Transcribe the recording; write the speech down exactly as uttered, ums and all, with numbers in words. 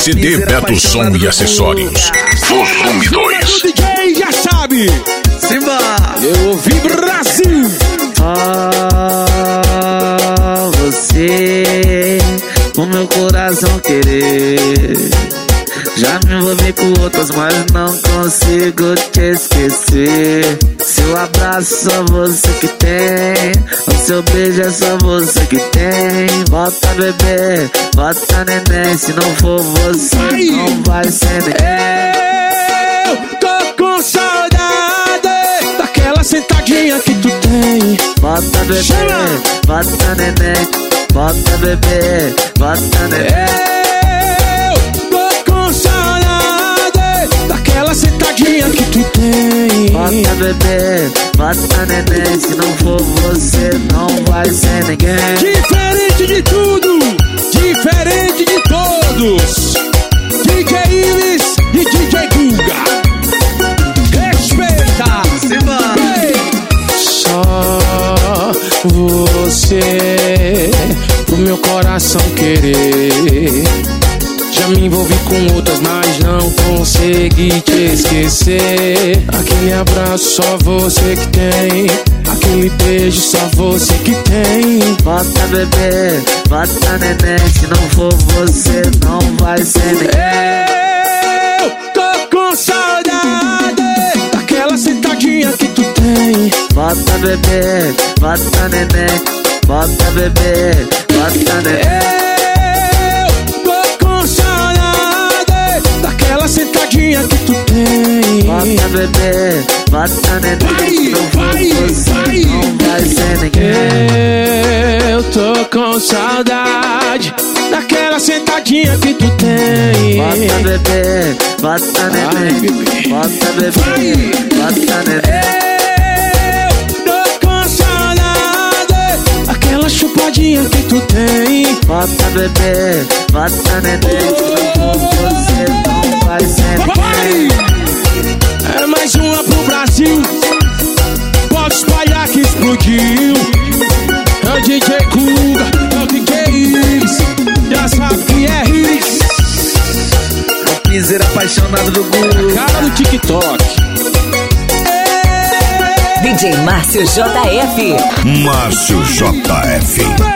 C D Beto Som e Acessórios. Volume dois. O D J já sabe. Simba! Eu ouvi Brasil. Ah, você, o meu coração querer. Já me envolvi com outras, mas não consigo te esquecer. Seu abraço só você que tem, o seu beijo é só você que tem. Bota bebê, bota neném, se não for você Ai. não vai ser neném. Eu tô com saudade daquela sentadinha que tu tem. Bota bebê, Chama. bota neném, bota bebê, bota neném. Sentadinha que tu tem. Bota bebê, bota neném, se não for você não vai ser ninguém. Diferente de tudo, diferente de todos. D J Ives e D J Guga. Respeita. Simba. Só você, pro meu coração querer. Já me envolvi com outras, mas não consegui te esquecer. Aquele abraço só você que tem, aquele beijo só você que tem. Bota bebê, bota neném, se não for você não vai ser ninguém. Eu tô com saudade daquela sentadinha que tu tem. Bota bebê, bota neném, bota bebê, bota neném. Sentadinha que tu tem. Bota bebê, bota neném, não vai, você vai. não vai ser ninguém. Eu tô com saudade daquela sentadinha que tu tem. Bota bebê, bota neném, bota bebê, bota neném. Eu tô com saudade daquela chupadinha que tu tem. Bota bebê, bota neném, não você não vai ser ninguém. É mais uma pro Brasil. Pode espalhar que explodiu. É o D J Guga, é o D J Ives. Já sabe que é Ives. O piseiro apaixonado do Guga, cara do TikTok. D J Márcio J F. Márcio J F.